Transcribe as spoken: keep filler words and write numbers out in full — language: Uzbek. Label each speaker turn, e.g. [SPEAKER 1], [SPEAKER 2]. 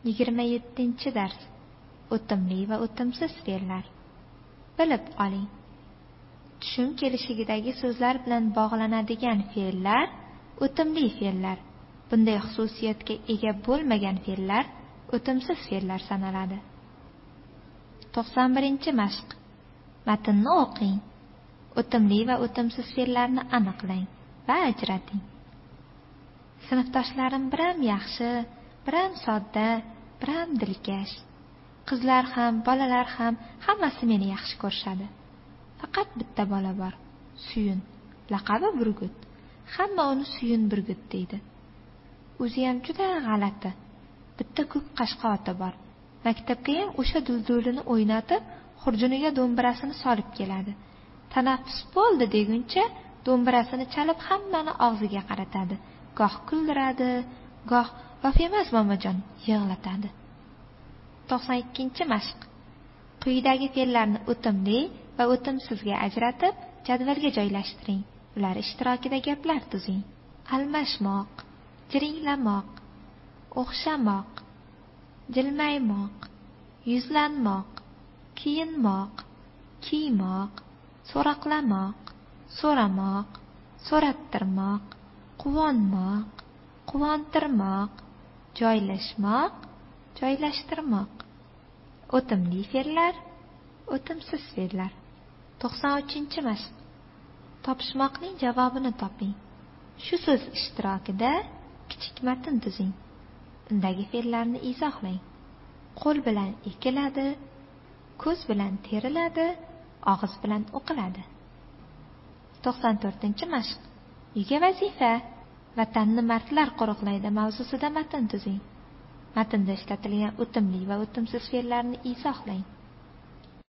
[SPEAKER 1] yigirma yettinchi dars. O'timli va o'timsiz fe'llar. Bilib oling. Tushum kelishigidagi so'zlar bilan bog'lanadigan fe'llar o'timli fe'llar. Bunday xususiyatga ega bo'lmagan fe'llar o'timsiz fe'llar sanaladi. to'qson birinchi mashq. Matnni o'qing. O'timli va o'timsiz fe'llarni aniqlang va ajrating. Sinfdoshlarim biram yaxshi, biram sodda, biram dilkash. Qizlar ham, bolalar ham hammasi meni yaxshi ko'rishadi. Faqat bitta bola bor, Suyun. Laqabi Burgut. Hamma uni Suyun Burgut deydi. O'zi ham juda g'alati. Bitta ko'k qashqa oti bor. Maktabga ham o'sha duldulini o'ynatib, xurjuniga do'mbirasini solib keladi. Tanaffus bo'ldi deguncha do'mbirasini chalib hammani og'ziga qaratadi. Goh kuldiradi, goh "Vof emas, momajon" yig'latadi. to'qson ikkinchi mashq. Quyidagi fe'llarni o'timli va o'timsizga ajratib, jadvalga joylashtiring. Ular ishtirokida gaplar tuzing. Almashmoq, jiringlamoq, o'xshamoq, jilmaymoq, yuzlanmoq, kiyinmoq, kiymoq, so'roqlamoq, so'ramoq, so'rattirmoq, quvonmoq, quvontirmoq, joylashmoq, joylashtirmoq. O'timli fe'llar, o'timsiz fe'llar. to'qson uchinchi mashq. Topishmoqning javobini toping. Shu so'z ishtirokida kichik matn tuzing. Undagi fe'llarni izohlang. Qo'l bilan ekiladi, ko'z bilan teriladi, og'iz bilan o'qiladi. to'qson to'rtinchi mashq. Uyga vazifa. Vatanni mardlar qo'riqlaydi mavzusida matn tuzing. Matnda ishlatilgan o'timli va o'timsiz fe'llarni izohlang.